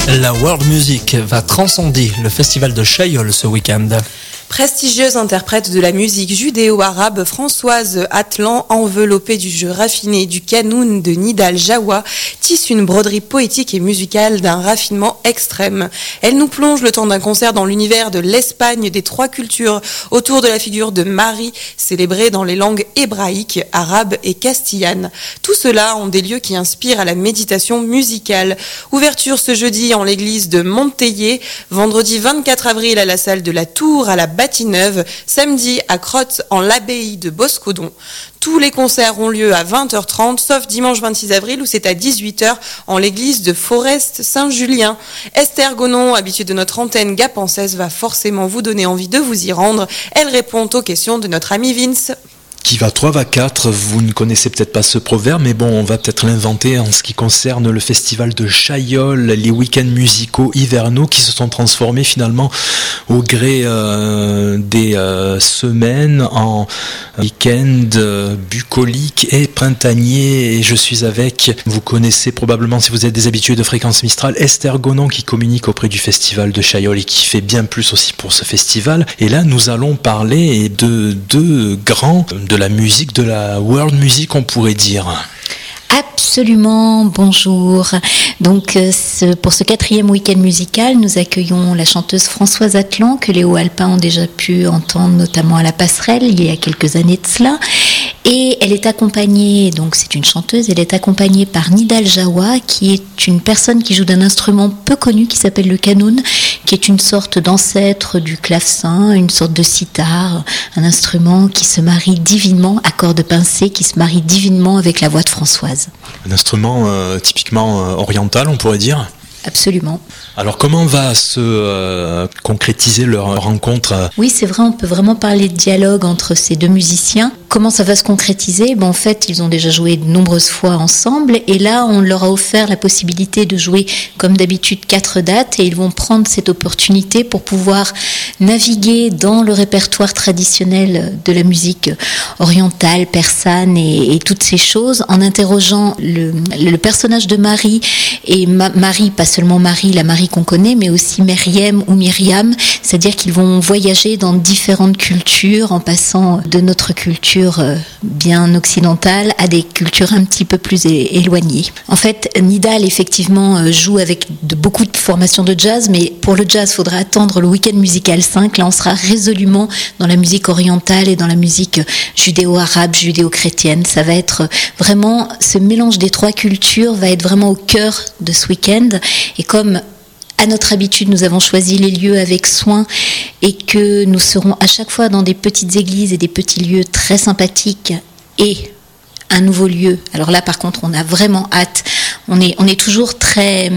La world music va transcender le festival de Chaillol ce week-end. Prestigieuse interprète de la musique judéo-arabe, Françoise Atlan, enveloppée du jeu raffiné du Kanoun de Nidal Jawa, tisse une broderie poétique et musicale d'un raffinement extrême. Elle nous plonge le temps d'un concert dans l'univers de l'Espagne des trois cultures, autour de la figure de Marie, célébrée dans les langues hébraïques, arabes et castillanes. Tout cela en des lieux qui inspirent à la méditation musicale. Ouverture ce jeudi en l'église de Monteillé, vendredi 24 avril à la salle de la Tour à la Bâtie-Neuve, samedi à Crotte en l'abbaye de Boscodon. Tous les concerts ont lieu à 20h30, sauf dimanche 26 avril où c'est à 18h en l'église de Forest Saint-Julien. Esther Gonon, habituée de notre antenne gapençaise, va forcément vous donner envie de vous y rendre. Elle répond aux questions de notre ami Vince. Qui va 3 va 4, vous ne connaissez peut-être pas ce proverbe, mais bon, on va peut-être l'inventer en ce qui concerne le festival de Chaillol, les week-ends musicaux hivernaux qui se sont transformés finalement au gré des semaines en week-end bucolique et printanier. Et je suis avec, vous connaissez probablement si vous êtes des habitués de Fréquence Mistral, Esther Gonon qui communique auprès du festival de Chaillol et qui fait bien plus aussi pour ce festival. Et là, nous allons parler de deux grands de la musique, de la world music, on pourrait dire. Absolument, bonjour. Donc pour ce 4e week-end musical, nous accueillons la chanteuse Françoise Atlan, que les Hauts-Alpins ont déjà pu entendre notamment à la Passerelle il y a quelques années de cela. Et elle est accompagnée, donc c'est une chanteuse, elle est accompagnée par Nidal Jawa, qui est une personne qui joue d'un instrument peu connu qui s'appelle le kanoun, qui est une sorte d'ancêtre du clavecin, une sorte de sitar, un instrument qui se marie divinement, à cordes pincées, qui se marie divinement avec la voix de Françoise. Un instrument typiquement oriental, on pourrait dire ? Absolument. Alors comment va se concrétiser leur rencontre ? Oui, c'est vrai, on peut vraiment parler de dialogue entre ces deux musiciens. Comment ça va se concrétiser ? En fait, ils ont déjà joué de nombreuses fois ensemble et là, on leur a offert la possibilité de jouer comme d'habitude 4 dates et ils vont prendre cette opportunité pour pouvoir naviguer dans le répertoire traditionnel de la musique orientale, persane et toutes ces choses en interrogeant le personnage de Marie et Marie, pas seulement Marie, la Marie qu'on connaît, mais aussi Myriam ou Myriam, c'est-à-dire qu'ils vont voyager dans différentes cultures en passant de notre culture bien occidentale à des cultures un petit peu plus éloignées. En fait, Nidal effectivement joue avec beaucoup de formations de jazz, mais pour le jazz, il faudra attendre le week-end musical 5. Là, on sera résolument dans la musique orientale et dans la musique judéo-arabe, judéo-chrétienne. Ça va être vraiment, ce mélange des trois cultures va être vraiment au cœur de ce week-end. Et comme à notre habitude, nous avons choisi les lieux avec soin et que nous serons à chaque fois dans des petites églises et des petits lieux très sympathiques et un nouveau lieu. Alors là, par contre, on a vraiment hâte. On est toujours très,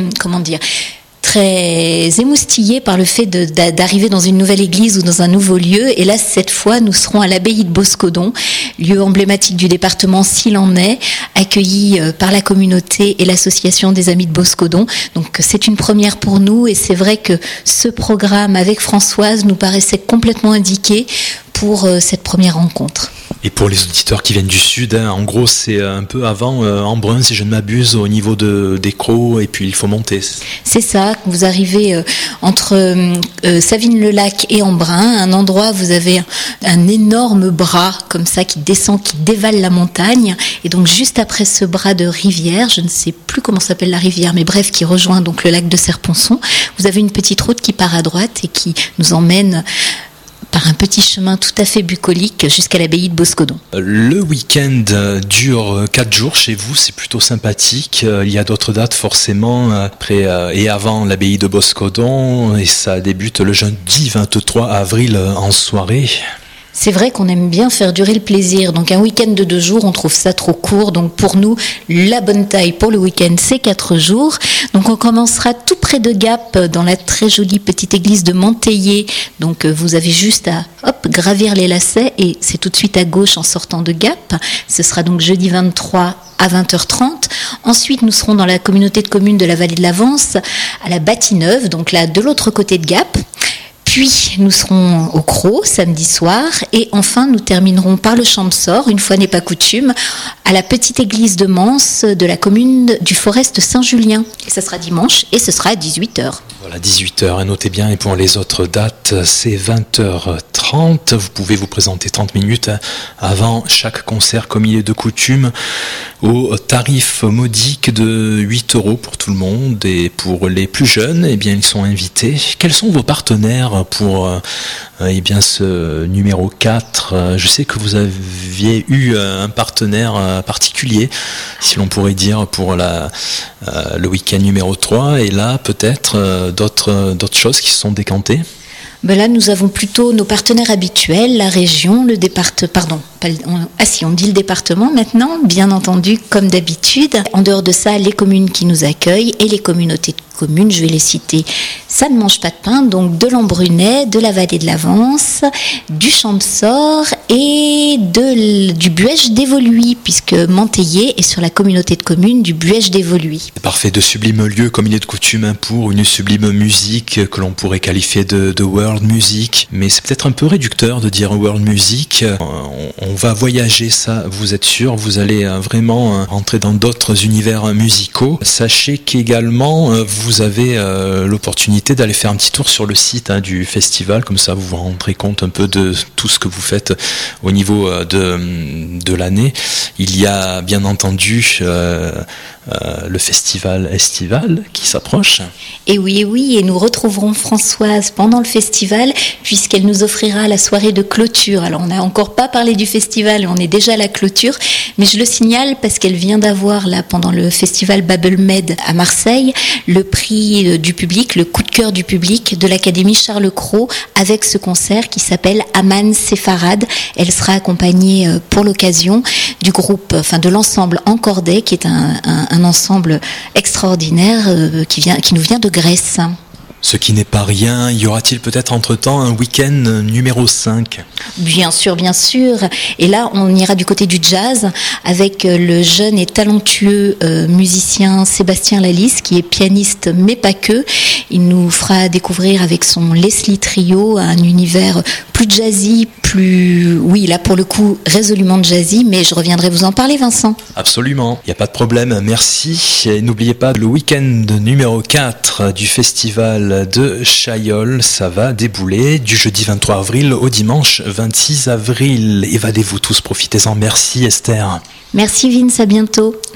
très émoustillé par le fait d'arriver dans une nouvelle église ou dans un nouveau lieu. Et là, cette fois, nous serons à l'abbaye de Boscodon, lieu emblématique du département s'il en est, accueilli par la communauté et l'association des Amis de Boscodon. Donc c'est une première pour nous et c'est vrai que ce programme avec Françoise nous paraissait complètement indiqué pour cette première rencontre. Et pour les auditeurs qui viennent du sud, en gros c'est un peu avant Embrun si je ne m'abuse au niveau des Crocs et puis il faut monter. C'est ça, vous arrivez entre Savines-le-Lac et Embrun, un endroit où vous avez un énorme bras comme ça qui descend, qui dévale la montagne et donc juste après ce bras de rivière, je ne sais plus comment s'appelle la rivière mais bref qui rejoint donc le lac de Serponçon, vous avez une petite route qui part à droite et qui nous emmène par un petit chemin tout à fait bucolique jusqu'à l'abbaye de Boscodon. Le week-end dure 4 jours chez vous, c'est plutôt sympathique. Il y a d'autres dates forcément après et avant l'abbaye de Boscodon et ça débute le jeudi 23 avril en soirée. C'est vrai qu'on aime bien faire durer le plaisir, donc un week-end de 2 jours, on trouve ça trop court, donc pour nous, la bonne taille pour le week-end, c'est 4 jours. Donc on commencera tout près de Gap, dans la très jolie petite église de Monteillé, donc vous avez juste à gravir les lacets et c'est tout de suite à gauche en sortant de Gap. Ce sera donc jeudi 23 à 20h30. Ensuite, nous serons dans la communauté de communes de la vallée de l'Avance, à la Bâtie-Neuve, donc là de l'autre côté de Gap. Puis nous serons au Croc samedi soir et enfin nous terminerons par le Champsort, une fois n'est pas coutume, à à la petite église de Mans de la commune du Forest Saint-Julien. Et ça sera dimanche et ce sera à 18h. Voilà, 18h, et notez bien, et pour les autres dates, c'est 20h30. Vous pouvez vous présenter 30 minutes avant chaque concert, comme il est de coutume, au tarif modique de 8 € pour tout le monde. Et pour les plus jeunes, eh bien, ils sont invités. Quels sont vos partenaires pour eh bien, ce numéro 4 ? Je sais que vous aviez eu un partenaire particulier, si l'on pourrait dire, pour le week-end numéro 3. Et là, peut-être d'autres choses qui se sont décantées. Ben là, nous avons plutôt nos partenaires habituels, la région, le département, on dit le département maintenant, bien entendu, comme d'habitude. En dehors de ça, les communes qui nous accueillent et les communautés de communes, je vais les citer. Ça ne mange pas de pain, donc de l'Embrunet, de la vallée de l'Avance, du Champsort et du Buège d'Évoluy, puisque Manteillé est sur la communauté de communes du Buège d'Évoluy. Parfait, de sublime lieu, comme il est de coutume, pour une sublime musique que l'on pourrait qualifier de world music. Mais c'est peut-être un peu réducteur de dire world music. On va voyager, ça, vous êtes sûr, vous allez vraiment rentrer dans d'autres univers musicaux. Sachez qu'également, vous avez l'opportunité d'aller faire un petit tour sur le site du festival, comme ça vous vous rendrez compte un peu de tout ce que vous faites au niveau de l'année. Il y a bien entendu le festival estival qui s'approche. Et oui, et nous retrouverons Françoise pendant le festival, puisqu'elle nous offrira la soirée de clôture. Alors on n'a encore pas parlé du festival, on est déjà à la clôture, mais je le signale parce qu'elle vient d'avoir là pendant le festival Babelmed à Marseille le prix du public, le coup de cœur du public de l'Académie Charles Cros, avec ce concert qui s'appelle Aman Sepharad. Elle sera accompagnée pour l'occasion du groupe, de l'ensemble Encordé, qui est un ensemble extraordinaire qui nous vient de Grèce. Ce qui n'est pas rien, y aura-t-il peut-être entre-temps un week-end numéro 5 ? Bien sûr. Et là, on ira du côté du jazz avec le jeune et talentueux musicien Sébastien Lalisse, qui est pianiste, mais pas que. Il nous fera découvrir avec son Leslie Trio un univers plus jazzy, là pour le coup, résolument jazzy, mais je reviendrai vous en parler, Vincent. Absolument, il n'y a pas de problème, merci. Et n'oubliez pas, le week-end numéro 4 du festival de Chaillol, ça va débouler du jeudi 23 avril au dimanche 26 avril. Évadez-vous tous, profitez-en. Merci Esther. Merci Vince, à bientôt.